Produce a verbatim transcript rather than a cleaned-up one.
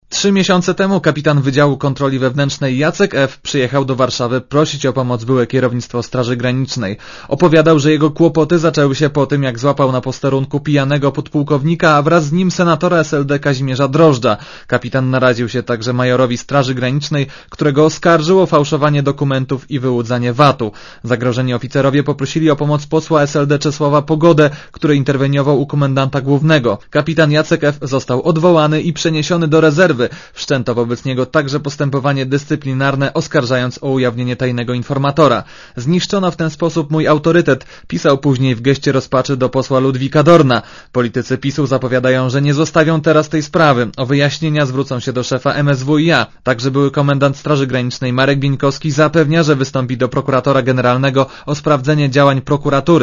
Trzy miesiące temu kapitan Wydziału Kontroli Wewnętrznej Jacek F. przyjechał do Warszawy prosić o pomoc byłe kierownictwo Straży Granicznej. Opowiadał, że jego kłopoty zaczęły się po tym, jak złapał na posterunku pijanego podpułkownika, a wraz z nim senatora S L D Kazimierza Drożdża. Kapitan naraził się także majorowi Straży Granicznej, którego oskarżył o fałszowanie dokumentów i wyłudzanie V A T-u. Zagrożeni oficerowie poprosili o pomoc posła S L D Czesława Pogodę, który interweniował u komendanta głównego. Kapitan Jacek F. został odwołany i przeniesiony do rezerwy. Wszczęto wobec niego także postępowanie dyscyplinarne, oskarżając o ujawnienie tajnego informatora. Zniszczono w ten sposób mój autorytet, pisał później w geście rozpaczy do posła Ludwika Dorna. Politycy PiS-u zapowiadają, że nie zostawią teraz tej sprawy. O wyjaśnienia zwrócą się do szefa M S W i A. Także były komendant Straży Granicznej Marek Bieńkowski zapewnia, że wystąpi do prokuratora generalnego o sprawdzenie działań prokuratury.